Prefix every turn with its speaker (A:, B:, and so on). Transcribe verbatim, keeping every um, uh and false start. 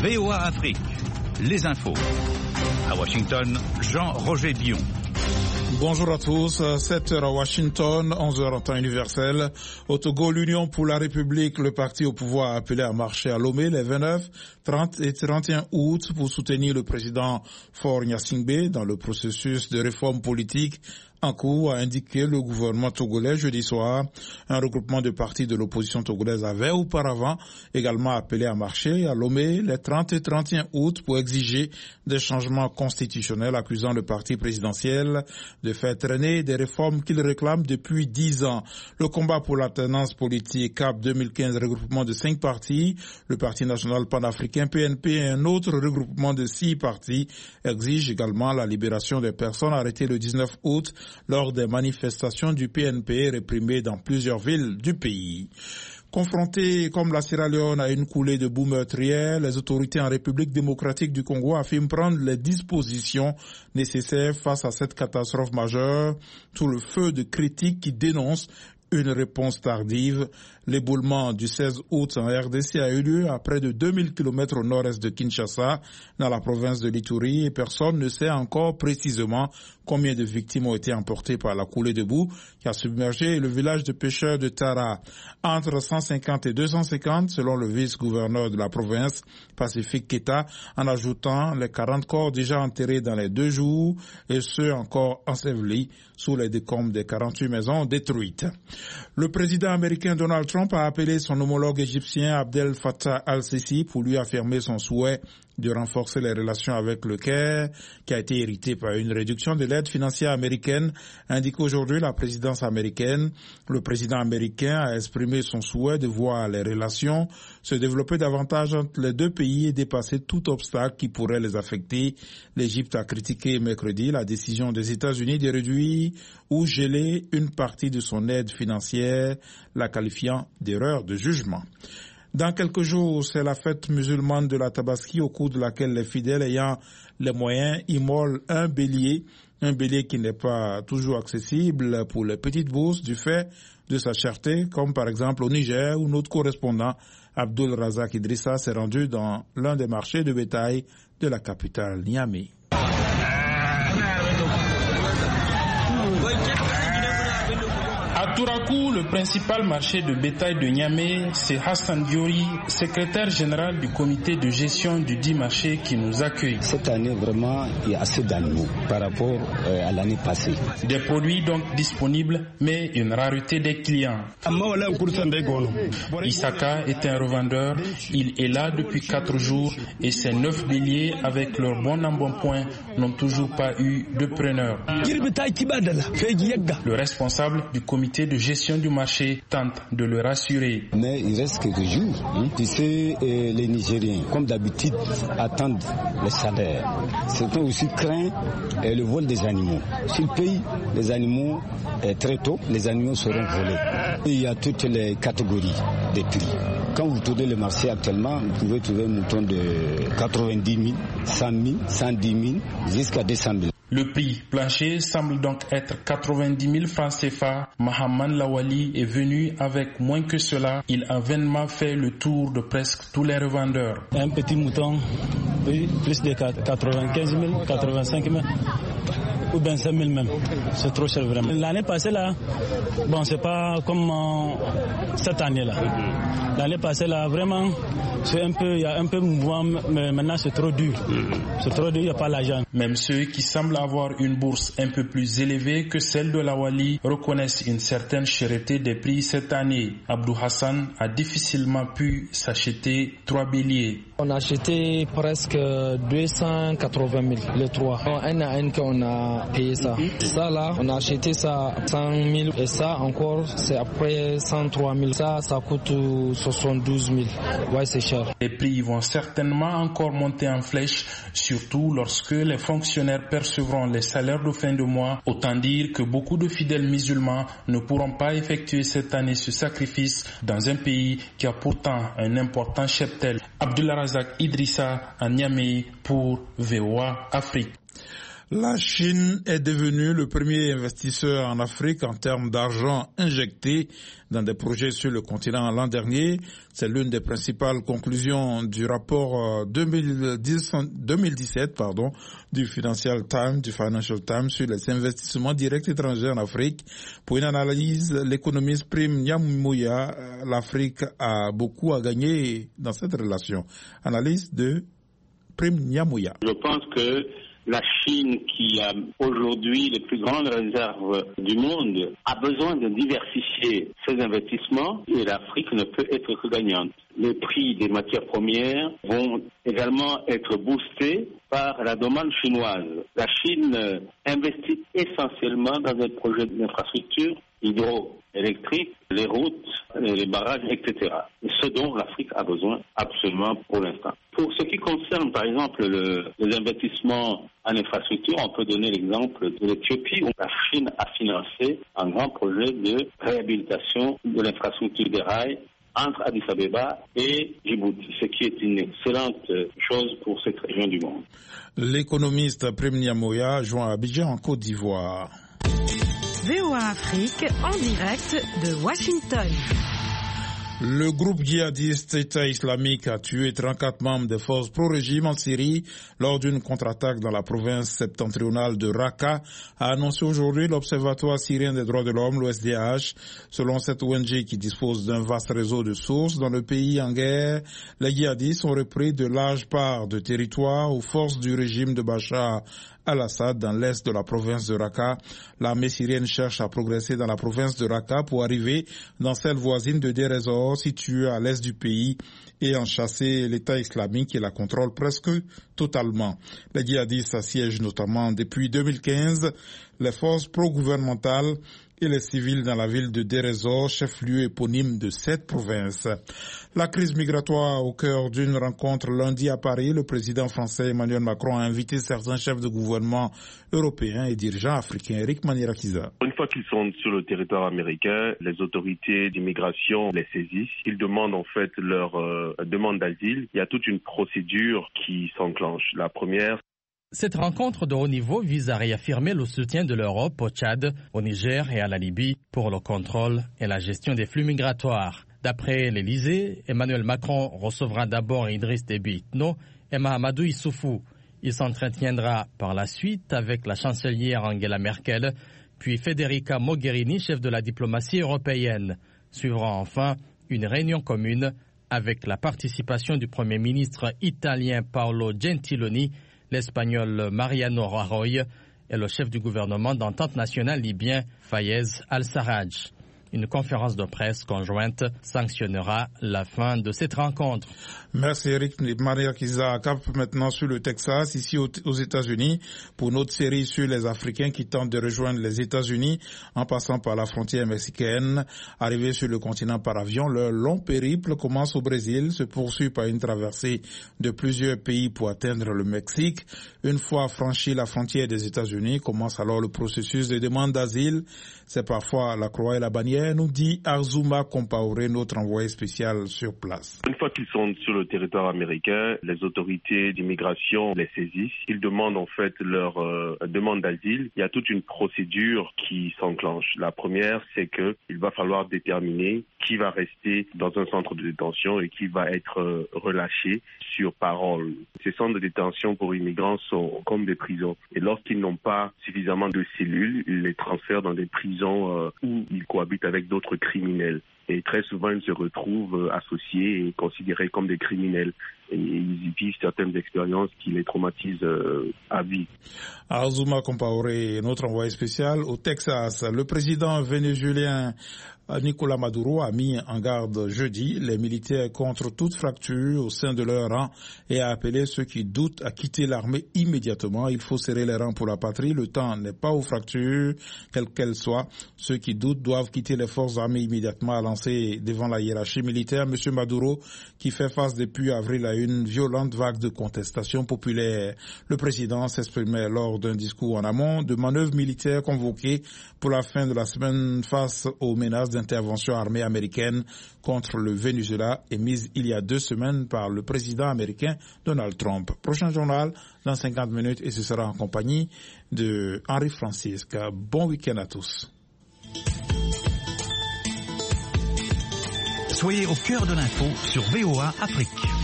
A: V O A Afrique, les infos. À Washington, Jean-Roger Bion.
B: Bonjour à tous, sept heures à Washington, onze heures en temps universel. Au Togo, l'Union pour la République, le parti au pouvoir a appelé à marcher à Lomé les vingt-neuf, trente et trente et un août pour soutenir le président Faure Gnassingbé dans le processus de réforme politique en cours, a indiqué le gouvernement togolais jeudi soir. Un regroupement de partis de l'opposition togolaise avait auparavant également appelé à marcher à Lomé les trente et trente et un août pour exiger des changements constitutionnels, accusant le parti présidentiel de faire traîner des réformes qu'il réclame depuis dix ans. Le combat pour l'alternance politique C A P deux mille quinze, regroupement de cinq partis, le Parti national panafricain P N P et un autre regroupement de six partis exige également la libération des personnes arrêtées le dix-neuf août lors des manifestations du P N P réprimées dans plusieurs villes du pays. Confrontés comme la Sierra Leone à une coulée de boue meurtrière, les autorités en République démocratique du Congo affirment prendre les dispositions nécessaires face à cette catastrophe majeure, sous le feu de critiques qui dénoncent une réponse tardive. L'éboulement du seize août en R D C a eu lieu à près de deux mille kilomètres au nord-est de Kinshasa, dans la province de l'Ituri, et personne ne sait encore précisément combien de victimes ont été emportées par la coulée de boue qui a submergé le village de pêcheurs de Tara. Entre cent cinquante et deux cent cinquante, selon le vice-gouverneur de la province, Pacifique Keta, en ajoutant les quarante corps déjà enterrés dans les deux jours et ceux encore ensevelis sous les décombres des quarante-huit maisons détruites. Le président américain Donald Trump a appelé son homologue égyptien Abdel Fattah al-Sisi pour lui affirmer son souhait de renforcer les relations avec le Caire, qui a été hérité par une réduction de l'aide financière américaine, indique aujourd'hui la présidence américaine. Le président américain a exprimé son souhait de voir les relations se développer davantage entre les deux pays et dépasser tout obstacle qui pourrait les affecter. L'Égypte a critiqué mercredi la décision des États-Unis de réduire ou geler une partie de son aide financière, la qualifiant d'erreur de jugement. Dans quelques jours, c'est la fête musulmane de la Tabaski, au cours de laquelle les fidèles ayant les moyens immolent un bélier, un bélier qui n'est pas toujours accessible pour les petites bourses du fait de sa cherté, comme par exemple au Niger, où notre correspondant Abdul Razak Idrissa s'est rendu dans l'un des marchés de bétail de la capitale Niamey.
C: À Tourakou, le principal marché de bétail de Niamey, c'est Hassan Diori, secrétaire général du comité de gestion du dit marché, qui nous accueille.
D: Cette année, vraiment, il y a assez d'animaux par rapport euh, à l'année passée.
C: Des produits donc disponibles, mais une rareté des clients. Isaka est un revendeur. Il est là depuis quatre jours et ses neuf béliers, avec leur bon embonpoint, n'ont toujours pas eu de preneur. Le responsable du comité de gestion du marché tente de le rassurer.
D: Mais il reste quelques jours. Hein. Tu sais, euh, les Nigériens, comme d'habitude, attendent les salaires. Certains aussi craignent euh, le vol des animaux. S'ils payent les animaux euh, très tôt, les animaux seront volés. Il y a toutes les catégories de prix. Quand vous tournez le marché actuellement, vous pouvez trouver un mouton de quatre-vingt-dix mille, cent mille, cent dix mille, jusqu'à deux cent mille.
C: Le prix plancher semble donc être quatre-vingt-dix mille francs C F A. Mahaman Lawali est venu avec moins que cela. Il a vainement fait le tour de presque tous les revendeurs.
E: Un petit mouton, plus de quatre-vingt-quinze mille, quatre-vingt-cinq mille. Ou bien cinq mille même, c'est trop cher vraiment. L'année passée là, bon c'est pas comme euh, cette année là. L'année passée là, vraiment, c'est un peu, il y a un peu mouvement, mais maintenant c'est trop dur. C'est trop dur, il n'y a pas l'argent.
C: Même ceux qui semblent avoir une bourse un peu plus élevée que celle de la Wali reconnaissent une certaine cherté des prix cette année. Abdou Hassan a difficilement pu s'acheter trois béliers.
F: On a acheté presque deux cent quatre-vingt mille, les trois. Un à un qu'on a payé ça. Ça là, on a acheté ça cent mille et ça encore, c'est après cent trois mille. Ça, ça coûte soixante-douze mille. Ouais, c'est cher.
C: Les prix vont certainement encore monter en flèche, surtout lorsque les fonctionnaires percevront les salaires de fin de mois. Autant dire que beaucoup de fidèles musulmans ne pourront pas effectuer cette année ce sacrifice dans un pays qui a pourtant un important cheptel. Abdullah Razak Idrissa à Niamey pour V O A Afrique.
B: La Chine est devenue le premier investisseur en Afrique en termes d'argent injecté dans des projets sur le continent l'an dernier. C'est l'une des principales conclusions du rapport deux mille dix-sept pardon, du Financial Times, du Financial Times sur les investissements directs étrangers en Afrique. Pour une analyse, l'économiste Prime Nyamouya, l'Afrique a beaucoup à gagner dans cette relation. Analyse de Prime Nyamouya.
G: Je pense que la Chine, qui a aujourd'hui les plus grandes réserves du monde, a besoin de diversifier ses investissements et l'Afrique ne peut être que gagnante. Les prix des matières premières vont également être boostés par la demande chinoise. La Chine investit essentiellement dans des projets d'infrastructures hydroélectriques, les routes, les barrages, et cetera. Et ce dont l'Afrique a besoin absolument pour l'instant. Pour ce qui concerne, par exemple, le, les investissements en infrastructure, on peut donner l'exemple de l'Éthiopie, où la Chine a financé un grand projet de réhabilitation de l'infrastructure des rails entre Addis Abeba et Djibouti, ce qui est une excellente chose pour cette région du monde.
B: L'économiste Prime Nyamouya joint à Abidjan en Côte d'Ivoire.
H: V O A Afrique en direct de Washington.
B: Le groupe djihadiste État islamique a tué trente-quatre membres des forces pro-régime en Syrie lors d'une contre-attaque dans la province septentrionale de Raqqa, a annoncé aujourd'hui l'Observatoire syrien des droits de l'homme, l'O S D H. Selon cette O N G qui dispose d'un vaste réseau de sources dans le pays en guerre, les djihadistes ont repris de larges parts de territoire aux forces du régime de Bachar al-Assad dans l'est de la province de Raqqa. L'armée syrienne cherche à progresser dans la province de Raqqa pour arriver dans celle voisine de Deir ez-Zor, située à l'est du pays, et en chasser l'État islamique qui la contrôle presque totalement. Les djihadistes assiègent notamment depuis deux mille quinze les forces pro-gouvernementales et les civils dans la ville de Deir ez-Zor, chef-lieu éponyme de cette province. La crise migratoire au cœur d'une rencontre lundi à Paris, le président français Emmanuel Macron a invité certains chefs de gouvernement européens et dirigeants africains. Eric Manirakiza.
I: Une fois qu'ils sont sur le territoire américain, les autorités d'immigration les saisissent. Ils demandent en fait leur euh, demande d'asile. Il y a toute une procédure qui s'enclenche. La première,
J: cette rencontre de haut niveau vise à réaffirmer le soutien de l'Europe au Tchad, au Niger et à la Libye pour le contrôle et la gestion des flux migratoires. D'après l'Élysée, Emmanuel Macron recevra d'abord Idriss Déby Itno et Mahamadou Issoufou. Il s'entretiendra par la suite avec la chancelière Angela Merkel, puis Federica Mogherini, chef de la diplomatie européenne. Suivra enfin une réunion commune avec la participation du Premier ministre italien Paolo Gentiloni, l'Espagnol Mariano Rajoy et le chef du gouvernement d'entente nationale libyen Fayez al-Sarraj. Une conférence de presse conjointe sanctionnera la fin de cette rencontre.
B: Merci Eric. Maria Kiza, cap maintenant sur le Texas, ici aux États-Unis, pour notre série sur les Africains qui tentent de rejoindre les États-Unis en passant par la frontière mexicaine. Arrivés sur le continent par avion, leur long périple commence au Brésil, se poursuit par une traversée de plusieurs pays pour atteindre le Mexique. Une fois franchi la frontière des États-Unis, commence alors le processus de demande d'asile. C'est parfois la croix et la bannière, nous dit Azuma Compaoré, notre envoyé spécial sur place.
I: Une fois qu'ils sont sur le territoire américain, les autorités d'immigration les saisissent. Ils demandent en fait leur euh, demande d'asile. Il y a toute une procédure qui s'enclenche. La première, c'est que il va falloir déterminer qui va rester dans un centre de détention et qui va être euh, relâché sur parole. Ces centres de détention pour immigrants sont comme des prisons. Et lorsqu'ils n'ont pas suffisamment de cellules, ils les transfèrent dans des prisons euh, où ils cohabitent avec d'autres criminels. Et très souvent, ils se retrouvent associés et considérés comme des criminels. Et ils vivent certaines expériences qui les traumatisent euh, à vie.
B: Azuma Compaoré, notre envoyé spécial au Texas. Le président vénézuélien Nicolas Maduro a mis en garde jeudi les militaires contre toute fracture au sein de leur rang et a appelé ceux qui doutent à quitter l'armée immédiatement. Il faut serrer les rangs pour la patrie. Le temps n'est pas aux fractures, quelles qu'elles soient. Ceux qui doutent doivent quitter les forces armées immédiatement, à lancer devant la hiérarchie militaire. Monsieur Maduro, qui fait face depuis avril à une violente vague de contestation populaire. Le président s'exprimait lors d'un discours en amont de manœuvres militaires convoquées pour la fin de la semaine face aux menaces d'intervention armée américaine contre le Venezuela émises il y a deux semaines par le président américain Donald Trump. Prochain journal dans cinquante minutes et ce sera en compagnie de Henri Francisque. Bon week-end à tous.
A: Soyez au cœur de l'info sur V O A Afrique.